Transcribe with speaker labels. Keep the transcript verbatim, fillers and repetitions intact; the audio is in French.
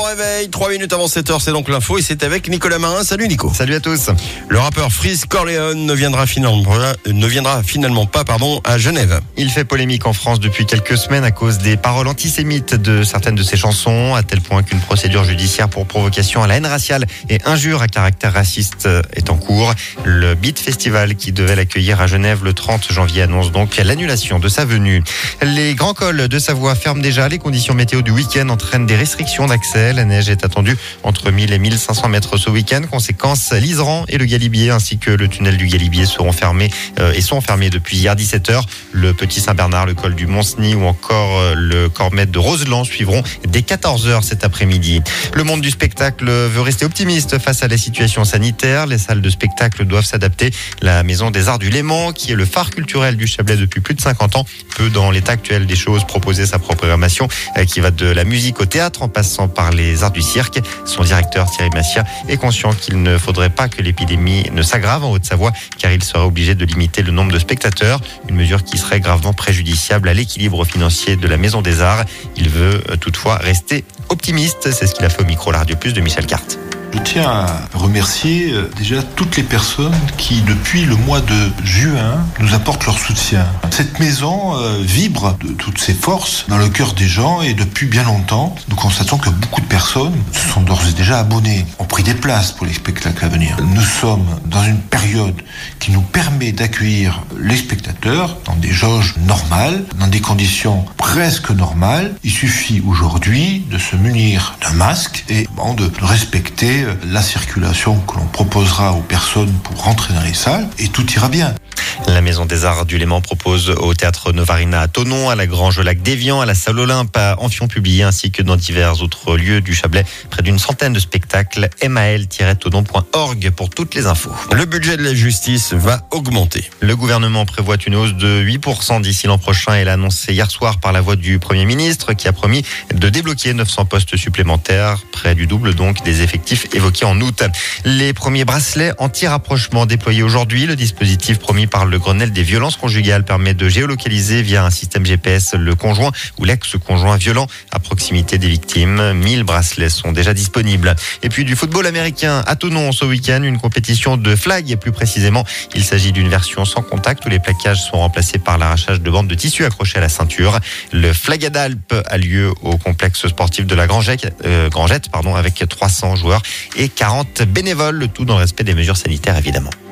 Speaker 1: réveil, trois minutes avant sept heures, c'est donc l'info et c'est avec Nicolas Marin. Salut Nico.
Speaker 2: Salut à tous.
Speaker 1: Le rappeur Freeze Corleone ne viendra finalement, ne viendra finalement pas pardon, à Genève.
Speaker 2: Il fait polémique en France depuis quelques semaines à cause des paroles antisémites de certaines de ses chansons, à tel point qu'une procédure judiciaire pour provocation à la haine raciale et injure à caractère raciste est en cours. Le Beat Festival qui devait l'accueillir à Genève le trente janvier annonce donc l'annulation de sa venue. Les grands cols de Savoie ferment déjà. Les conditions météo du week-end entraînent des restrictions d'accès. La neige est attendue entre mille et mille cinq cents mètres ce week-end. Conséquence, l'Iseran et le Galibier ainsi que le tunnel du Galibier seront fermés euh, et sont fermés depuis hier dix-sept heures. Le Petit Saint-Bernard, le col du Mont-Cenis ou encore euh, le Cormet de Roseland suivront dès quatorze heures cet après-midi. Le monde du spectacle veut rester optimiste face à la situation sanitaire. Les salles de spectacle doivent s'adapter. La Maison des Arts du Léman, qui est le phare culturel du Chablais depuis plus de cinquante ans, peut dans l'état actuel des choses proposer sa programmation euh, qui va de la musique au théâtre en passant par les arts du cirque. Son directeur Thierry Massia est conscient qu'il ne faudrait pas que l'épidémie ne s'aggrave en Haute-Savoie car il serait obligé de limiter le nombre de spectateurs, une mesure qui serait gravement préjudiciable à l'équilibre financier de la Maison des Arts. Il veut euh, toutefois rester optimiste, c'est ce qu'il a fait au micro La Radio Plus de Michel Carte.
Speaker 3: Je tiens à remercier déjà toutes les personnes qui, depuis le mois de juin, nous apportent leur soutien. Cette maison euh, vibre de toutes ses forces dans le cœur des gens et depuis bien longtemps, nous constatons que beaucoup de personnes se sont d'ores et déjà abonnées, ont pris des places pour les spectacles à venir. Nous sommes dans une période qui nous permet d'accueillir les spectateurs dans des jauges normales, dans des conditions presque normales. Il suffit aujourd'hui de se munir d'un masque et bon, de respecter la circulation que l'on proposera aux personnes pour rentrer dans les salles et tout ira bien.
Speaker 2: La Maison des Arts du Léman propose au Théâtre Novarina à Thonon, à la Grange au Lac d'Évian, à la Salle Olympe à Amphion-Publié, ainsi que dans divers autres lieux du Chablais. Près d'une centaine de spectacles. m a l tiret thonon point org pour toutes les infos.
Speaker 1: Le budget de la justice va augmenter.
Speaker 2: Le gouvernement prévoit une hausse de huit pour cent d'ici l'an prochain et l'a annoncé hier soir par la voix du Premier ministre qui a promis de débloquer neuf cents postes supplémentaires, près du double donc des effectifs évoqués en août. Les premiers bracelets anti-rapprochement déployés aujourd'hui, le dispositif promis par le Grenelle des violences conjugales permet de géolocaliser via un système G P S le conjoint ou l'ex-conjoint violent à proximité des victimes. mille bracelets sont déjà disponibles. Et puis du football américain à Thonon ce week-end, une compétition de flag plus précisément. Il s'agit d'une version sans contact où les plaquages sont remplacés par l'arrachage de bandes de tissu accrochées à la ceinture. Le Flagadalp a lieu au complexe sportif de la Grangette, euh, Grangette pardon, avec trois cents joueurs et quarante bénévoles, le tout dans le respect des mesures sanitaires évidemment.